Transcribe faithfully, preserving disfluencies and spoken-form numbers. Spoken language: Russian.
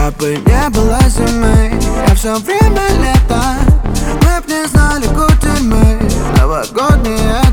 Когда бы не было зимы, я все время лето. Мы б не знали кутерьмы, новогодние